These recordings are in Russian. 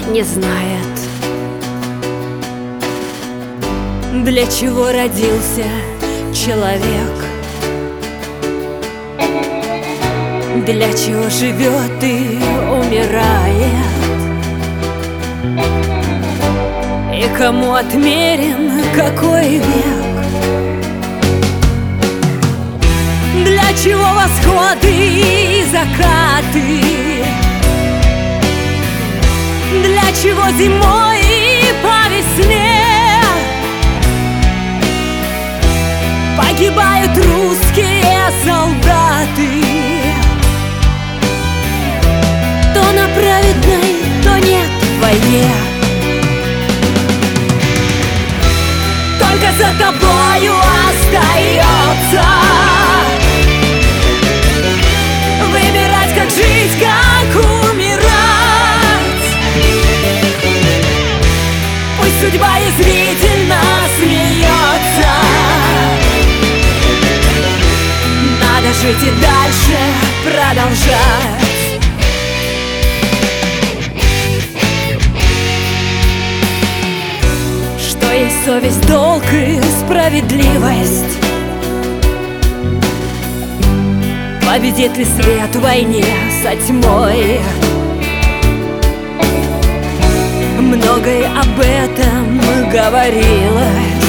не знает, для чего родился человек, для чего живет и умирает, и кому отмерен какой век. Для чего восходы и закаты, для чего зимой и по весне погибают русские солдаты, то на праведной, то нет войне. Только за тобою остается выбирать, как жить, как умирать. Пусть судьба язвительно смеется, надо жить и дальше продолжать. Что есть совесть, долг и справедливость? Победит ли свет в войне со тьмой? Многое об этом говорилось,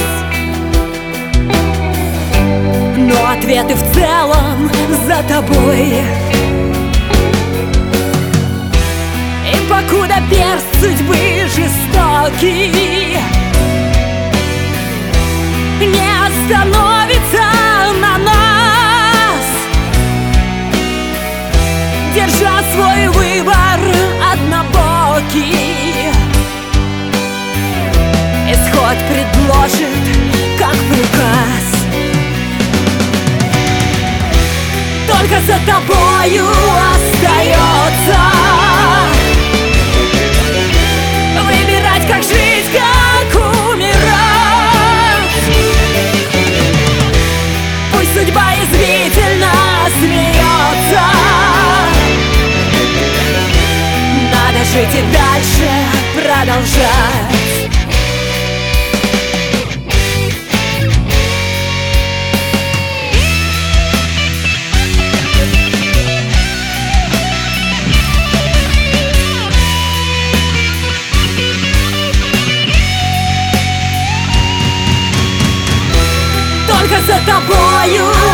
но ответы в целом за тобой. И покуда перст судьбы жестокий не остановится на нас, держа свой выбор однобокий, исход предложит как приказ. Только за тобою остается выбирать, как жить, как умирать. Пусть судьба язвительно смеется, надо жить и дальше продолжать. Только за тобою